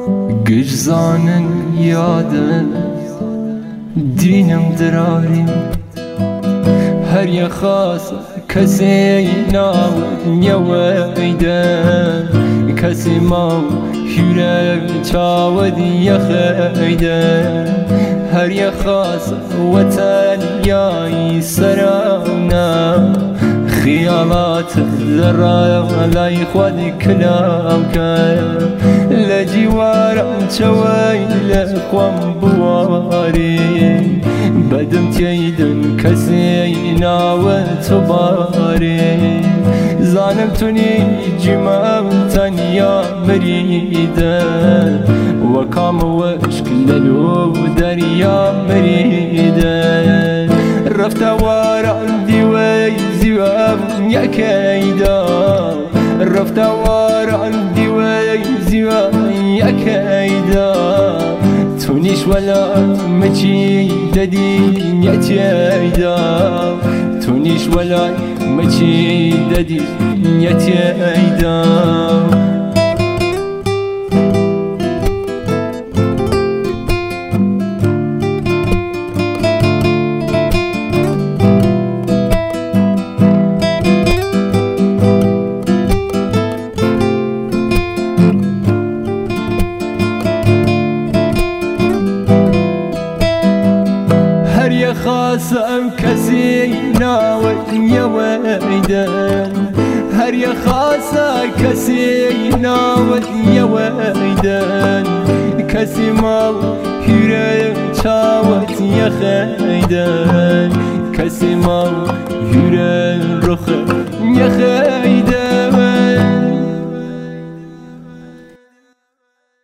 گجزانن یادن دینم دراریم هر یه خاص کسی ناود نیویدن کسی ما هیره چاود یخیدن هر یه خاص وطن یای سرانا خیالات ذره لای خود کلام کن لجوارم چوی لخوام بواری بدم تیدن کسی ناوت باری زانم تونی جمام تنیا مریدن وکام وشک للو دریا مریدن رفت وارم دیوی زیوام یکیدا رفت وارم دیوی زیوام یکیدا تونیش ولا مچی ددی یتیدا تونیش ولا مچی ددی یتیدا خاصم کسی ناود یویدن هر یه خاصه کسی ناود یویدن کسی ما هیره چاوت یخیدن کسی ما هیره رخ یخیدن